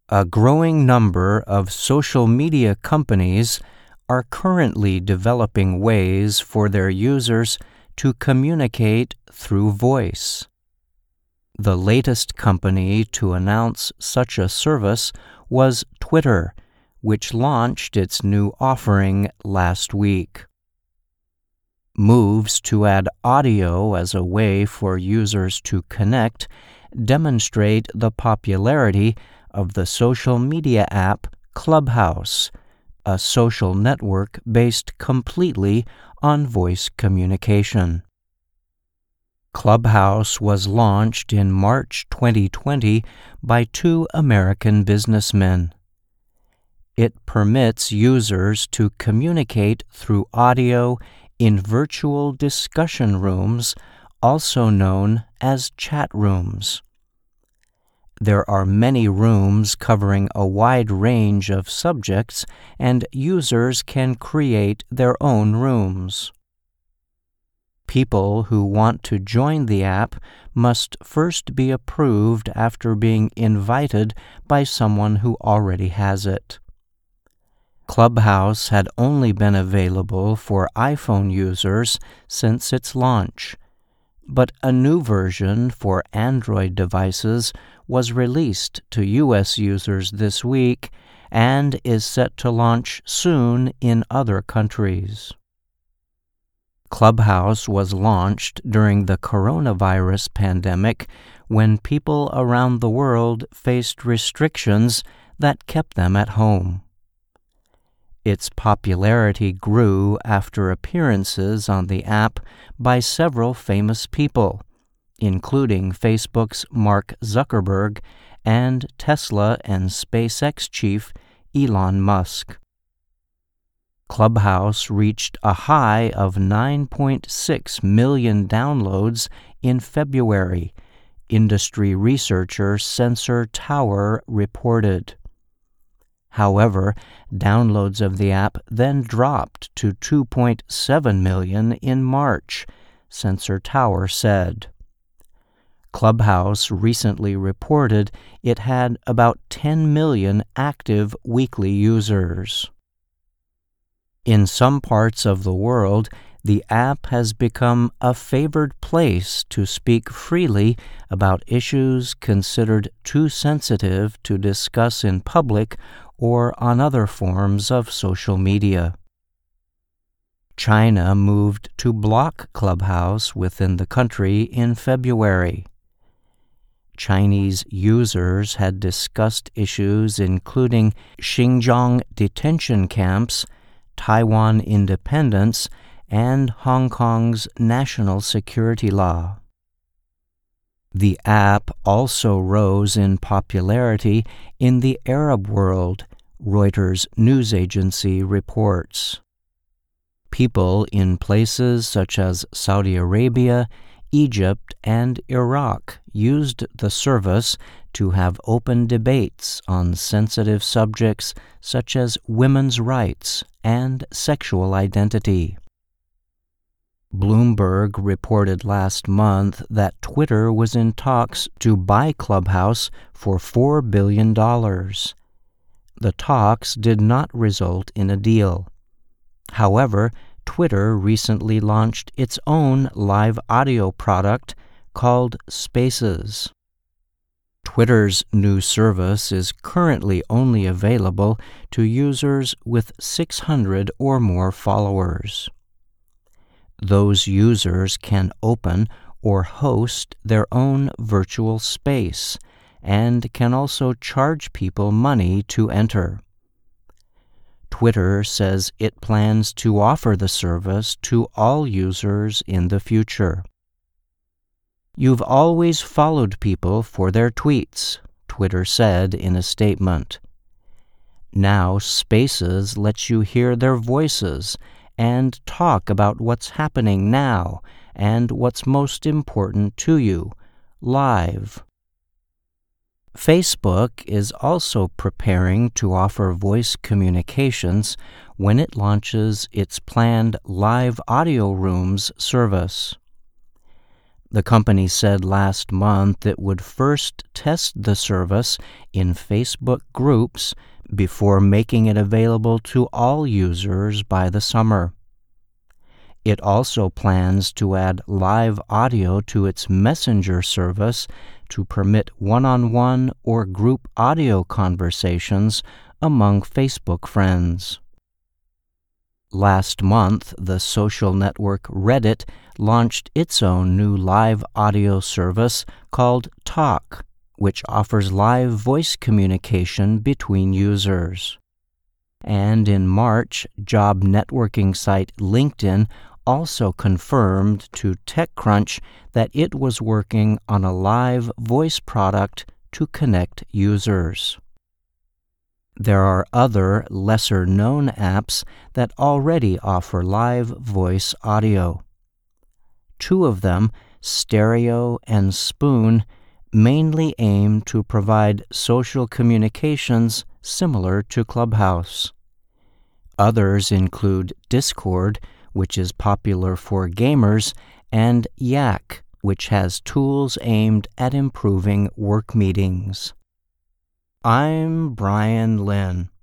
A growing number of social media companies are currently developing ways for their users to communicate through voice. The latest company to announce such a service was Twitter, which launched its new offering last week. Moves to add audio as a way for users to connect demonstrate the popularity of the social media app Clubhouse, a social network based completely on voice communication. Clubhouse was launched in March 2020 by two American businessmen. It permits users to communicate through audio in virtual discussion rooms, also known as chat rooms. There are many rooms covering a wide range of subjects, and users can create their own rooms. People who want to join the app must first be approved after being invited by someone who already has it. Clubhouse had only been available for iPhone users since its launch, but a new version for Android devices was released to U.S. users this week and is set to launch soon in other countries. Clubhouse was launched during the coronavirus pandemic when people around the world faced restrictions that kept them at home. Its popularity grew after appearances on the app by several famous people, including Facebook's Mark Zuckerberg and Tesla and SpaceX chief Elon Musk. Clubhouse reached a high of 9.6 million downloads in February, industry researcher Sensor Tower reported. However, downloads of the app then dropped to 2.7 million in March, Sensor Tower said. Clubhouse recently reported it had about 10 million active weekly users. In some parts of the world, the app has become a favored place to speak freely about issues considered too sensitive to discuss in public or on other forms of social media. China moved to block Clubhouse within the country in February. Chinese users had discussed issues including Xinjiang detention camps, Taiwan independence, and Hong Kong's national security law. The app also rose in popularity in the Arab world, Reuters news agency reports. People in places such as Saudi Arabia, Egypt, and Iraq used the service to have open debates on sensitive subjects such as women's rights and sexual identity. Bloomberg reported last month that Twitter was in talks to buy Clubhouse for $4 billion. The talks did not result in a deal. However, Twitter recently launched its own live audio product called Spaces. Twitter's new service is currently only available to users with 600 or more followers. Those users can open or host their own virtual space and can also charge people money to enter. Twitter says it plans to offer the service to all users in the future. "You've always followed people for their tweets," Twitter said in a statement. "Now Spaces lets you hear their voices and talk about what's happening now and what's most important to you, live." Facebook is also preparing to offer voice communications when it launches its planned live audio rooms service. The company said last month it would first test the service in Facebook groups before making it available to all users by the summer. It also plans to add live audio to its Messenger service to permit one-on-one or group audio conversations among Facebook friends. Last month, the social network Reddit launched its own new live audio service called Talk, which offers live voice communication between users. And in March, job networking site LinkedIn also confirmed to TechCrunch that it was working on a live voice product to connect users. There are other lesser-known apps that already offer live voice audio. Two of them, Stereo and Spoon, mainly aim to provide social communications similar to Clubhouse. Others include Discord, which is popular for gamers, and Yak, which has tools aimed at improving work meetings. I'm Brian Lynn.